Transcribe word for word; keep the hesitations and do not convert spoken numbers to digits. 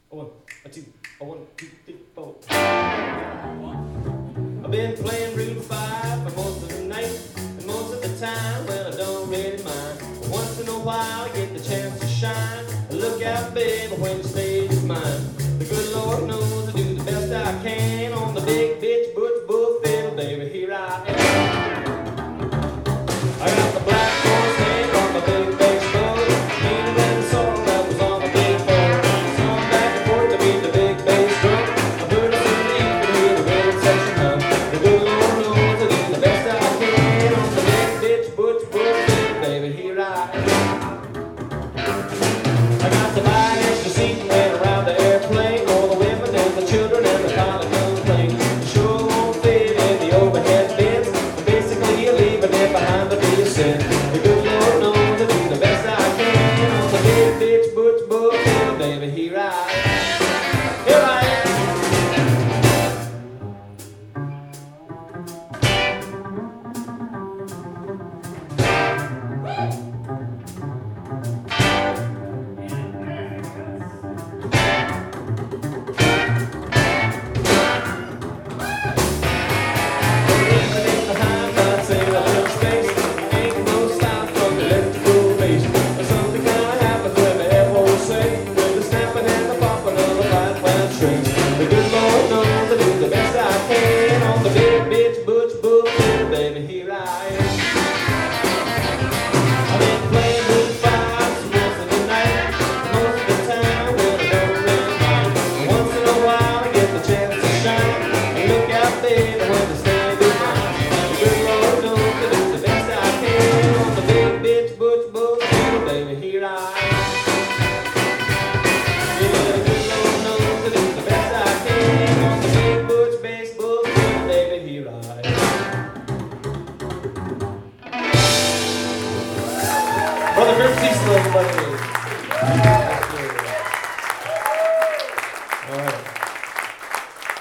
A one, a two, a one, two, three, four. I've been playing Route five for most of the night, and most of the time, well, I don't really mind. But once in a while, I get the chance to shine. Look out, baby, when the stage is mine. The good Lord knows I do the best I can on the big bitch butch bull fiddle, baby. Here I am. I got the black horse hand on my big bass bow, meaner than the song that was on my big phone. Swung back and forth to beat the big bass drum. I heard it in the evening, hear the rhythm section hum. The good Lord knows I do the best I can on the big bitch butch bull fiddle, baby. Here I am. I got the buy an extra seat and went around the airplane. All the women and the children and the college young thing. Sure won't fit in the overhead bins, but basically you're leaving it behind the sin. The good Lord knows I do the best I can on the big bitch butch bull fiddle, baby. Here I am. Here I am. Brother Chris Cecil, everybody.